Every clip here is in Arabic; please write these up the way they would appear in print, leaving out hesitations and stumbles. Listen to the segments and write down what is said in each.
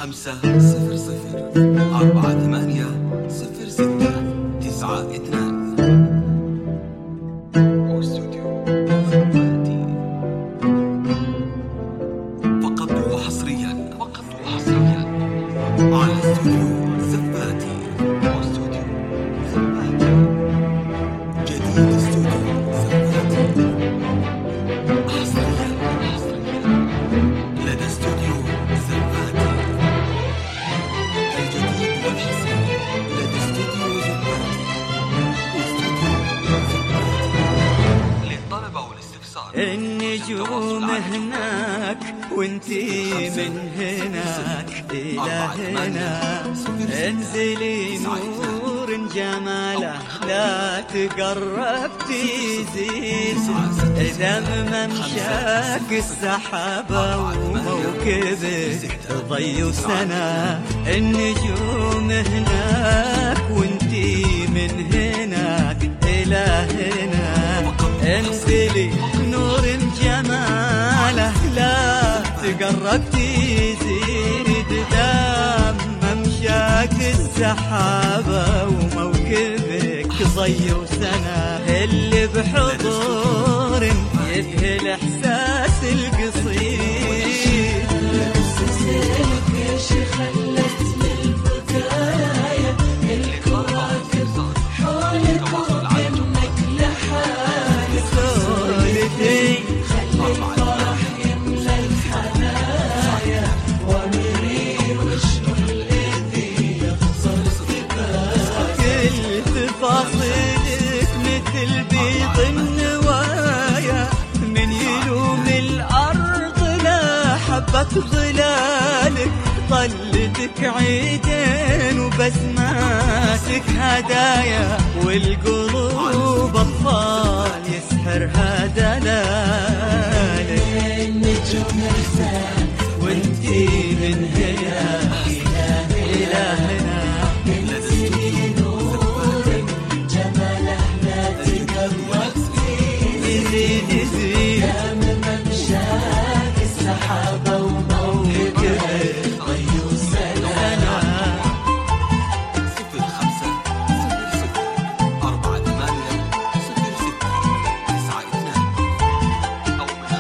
النجوم هناك وانتي من هناك إلى هنا، انزلي نور جماله لا تقرب تزيد، دم ممشاك السحابة وموكبك ضي وسنا. النجوم هناك وانتي من هناك إلى هنا، انزلي نور جماله لا تقرب تزيد، دام ممشاك السحابة وموكبك ضي وسنا. اللي بحضور يذهل احساس القصيد، سلسلك ايش خلت للبداية الكواكب حولك وكأنك لحالك، سولتي خلي الفرح يملى الحنايا، وامري واشرح الذي يخسر استباك. كل تفاصيلك مثل بيض النوايا، من يلوم الأرض لا حبة ظلالك، طلتك عيدين وبسماتك هدايا، والقلوب أطفال يسحرها دلالك. النجوم رسالة وانتي من هنا إلى هنا، انزلي نور جماله لا تقرب يزيد يزيد، دام ممشاك السحابة وموكبك ضي وسنا. 0506480692 أو من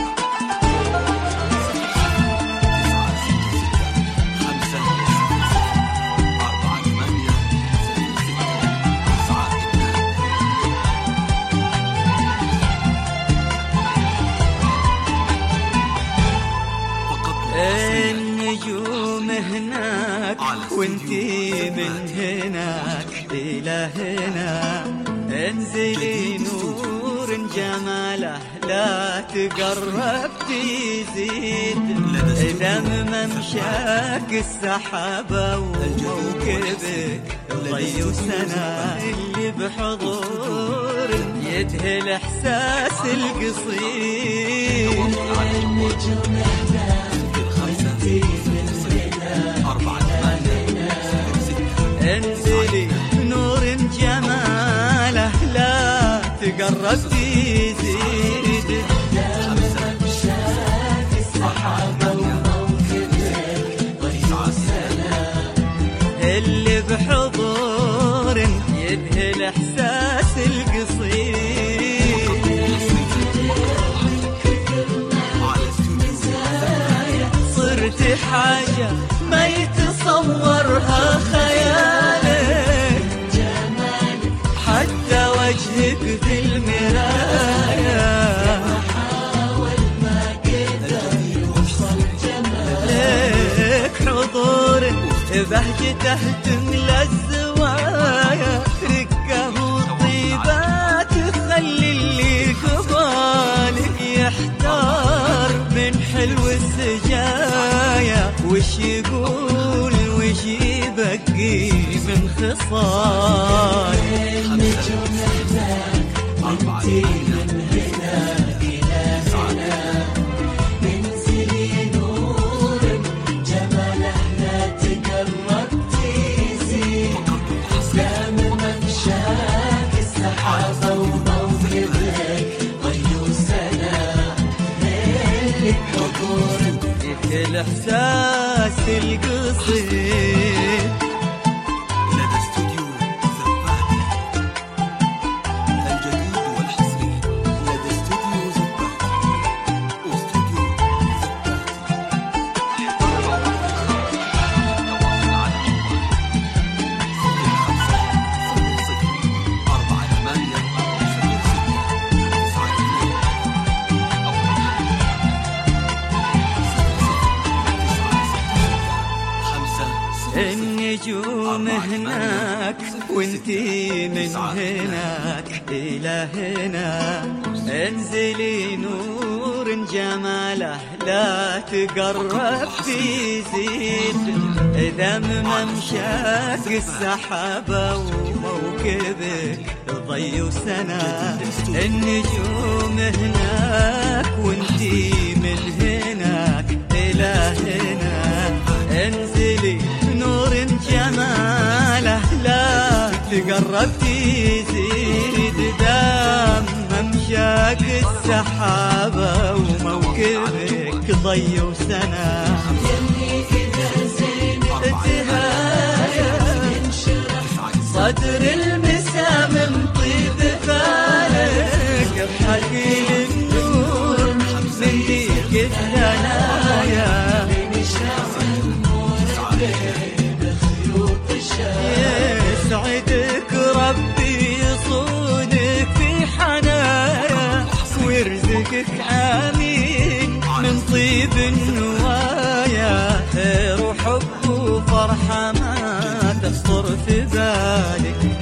النجوم هناك وانتي من هناك إلى هنا، انزلي نور جماله لا تقرب تزيد، دم ممشاك السحابة وموكبك ضي وسنا. اللي بحضور يدهل احساس القصيد، النجوم هناك انزلي نور جماله لا تقرب تزيد، دام ممشاك السحابة وموكبك ضي وسنا. اللي بحضور يذهل احساس القصيد، صرت حاجة ما يتصورها خيالك، جمالك حتى وجهك في المراية، حاول ما قدر يوصل جمالك. حضورك بهجته تملى الزوايا، ركه وطيبات تخلي اللي قبالك يحتار من حلو السجايا، وش يقول وش يبقي من خصال. النجوم هناك وانتي من هنا إلى هنا، انزلي نور جماله لا تقرب تزيد، دام ممشاك السحابة وموكبك ضي وسنا. الإحساس العرس القصير. لدى استوديو زبادي الجديد والحصري. لدى استوديو زبادي واستوديو النجوم هناك وانتي من هناك إلى هنا، انزلي نور جماله لا تقرب تزيد، دم ممشاك السحابة وموكبك ضي وسنا. النجوم هناك وانتي من هناك إلى هنا، انزلي نور جماله لا تقرب تزيد، دام ممشاك السحابة وموكبك ضي وسنا. صدر المسام طيب بالك، بحكي النور من ديك الثنايا، يسعدك ربي يصونك في حنايا، ويرزقك آمين من طيب النوايا، خير وحب وفرحة ما تخطر في بالك.